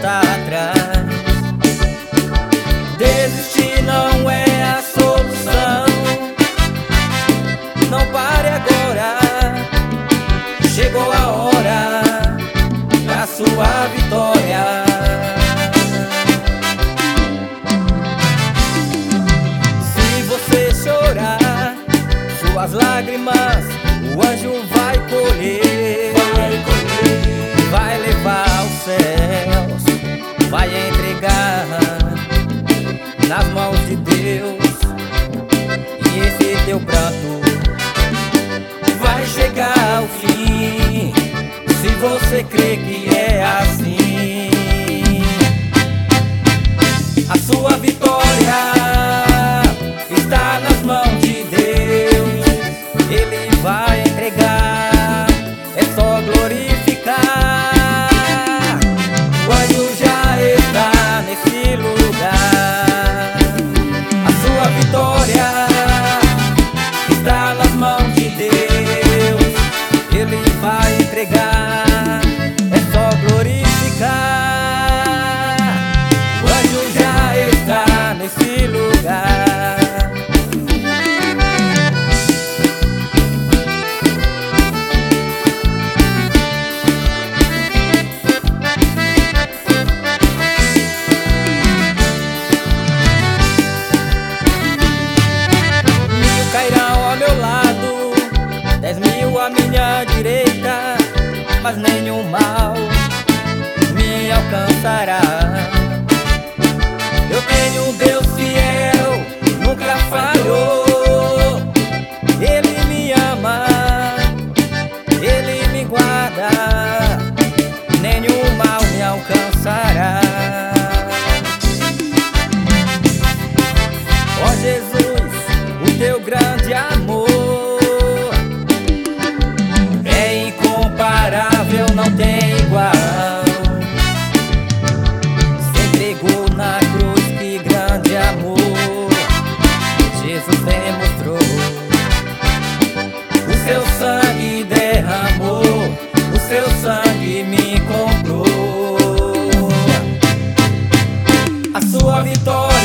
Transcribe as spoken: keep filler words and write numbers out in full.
volta atrás. Desistir não é a solução. Não pare agora, chegou a hora da sua vitória. Se você chorar suas lágrimas, o anjo vai colher, vai colher, vai levar aos céus, vai entregar nas mãos de Deus. E esse teu pranto vai chegar ao fim, se você crê que é assim. A sua vitória está nas mãos de Deus, Ele vai entregar, é só glorificar. O anjo já está nesse lugar. A sua vitória está nas mãos de Deus, Ele vai entregar, é só glorificar. O anjo já está nesse lugar. Mil cairão ao meu lado, dez mil à minha direita, mas nenhum mal me alcançará. Eu tenho um Deus fiel, nunca falhou. Ele me ama, Ele me guarda, nenhum mal me alcançará. Ó Jesus, o teu grande amor é incomparável, não tem igual. Se entregou na cruz, que grande amor Jesus demonstrou. O seu sangue derramou, o seu sangue me comprou. A sua vitória